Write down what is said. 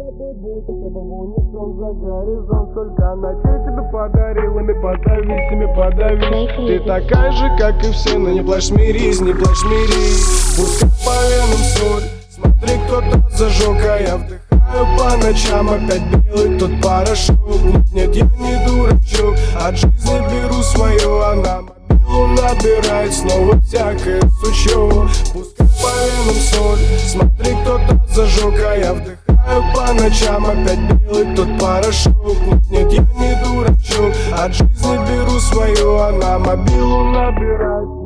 тобой будто в унисон за горизонт. Сколько ночей тебе подарил, ими подавись, ими подавись. Ты такая же, как и все, но не плачь, смирись, не плачь, смирись. Пускай по венам соль, смотри, кто-то зажег, а я вдыхаю по ночам опять белый тот порошок. Нет, я не дурачок, от жизни беру свое, она мобилу набирает снова всякое сучье. Пускай по венам соль, смотри, кто-то зажег, а я вдыхаю по ночам опять белый тот порошок. Нет, я не дурачок, от жизни беру свое, она мобилу набирает.